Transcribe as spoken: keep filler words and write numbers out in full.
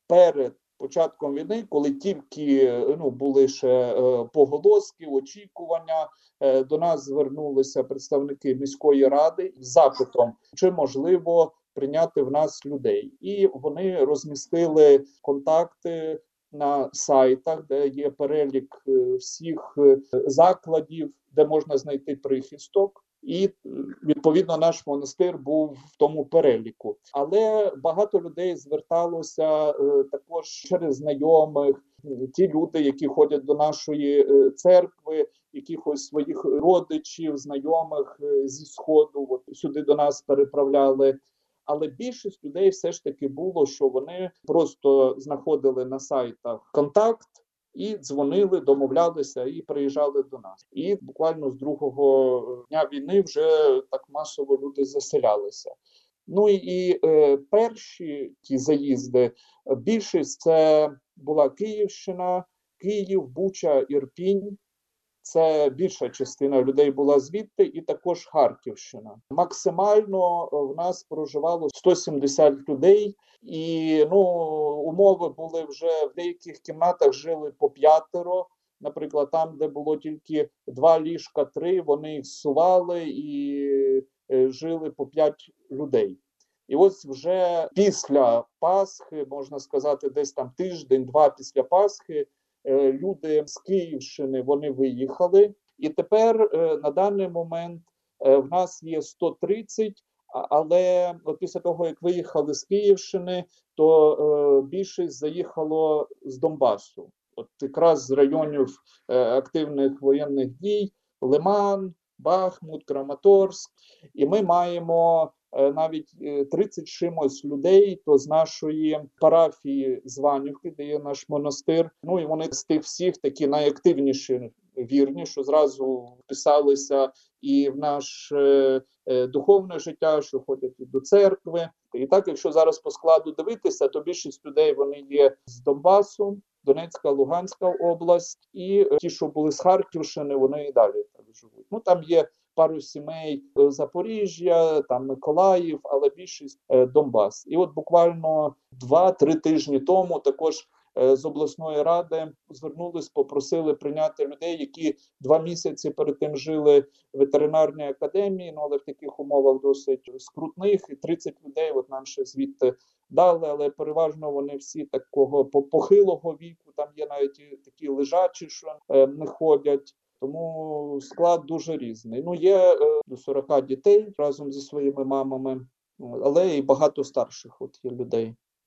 перед початком війни, коли тільки ну, були ще е, поголоски, очікування, е, до нас звернулися представники міської ради з запитом, чи можливо прийняти в нас людей. І вони розмістили контакти на сайтах, де є перелік е, всіх е, закладів, де можна знайти прихисток. І, відповідно, наш монастир був в тому переліку. Але багато людей зверталося е, також через знайомих, ті люди, які ходять до нашої е, церкви, якихось своїх родичів, знайомих е, зі Сходу, от, сюди до нас переправляли. Але більшість людей все ж таки було, що вони просто знаходили на сайтах контакт, і дзвонили, домовлялися і приїжджали до нас. І буквально з другого дня війни вже так масово люди заселялися. Ну і е, перші ті заїзди, більшість це була Київщина, Київ, Буча, Ірпінь. Це більша частина людей була звідти, і також Харківщина. Максимально в нас проживало сто сімдесят людей, і ну, умови були вже в деяких кімнатах жили по п'ятеро. Наприклад, там, де було тільки два ліжка, три, вони їх зсували і е, жили по п'ять людей. І ось вже після Пасхи, можна сказати, десь там тиждень-два після Пасхи, люди з Київщини, вони виїхали. І тепер на даний момент в нас є сто тридцять, але от після того, як виїхали з Київщини, то більшість заїхало з Донбасу. От якраз з районів активних воєнних дій: Лиман, Бахмут, Краматорськ. І ми маємо навіть тридцять чимось людей, то з нашої парафії Званівки, де є наш монастир. Ну і вони з тих всіх такі найактивніші вірні, що зразу вписалися і в наше е, духовне життя, що ходять і до церкви. І так, якщо зараз по складу дивитися, то більшість людей вони є з Донбасу, Донецька, Луганська область, і ті, що були з Харківщини, вони і далі так живуть. Ну там є пару сімей Запоріжжя, там Миколаїв, але більшість е, Донбас. І от буквально два-три тижні тому також е, з обласної ради звернулись, попросили прийняти людей, які два місяці перед тим жили в ветеринарній академії, ну але в таких умовах досить скрутних, і тридцять людей от нам ще звідти дали, але переважно вони всі такого похилого віку, там є навіть і такі лежачі, що е, не ходять. Тому склад дуже різний. Ну, є е, до сорока дітей разом зі своїми мамами, але і багато старших от є людей.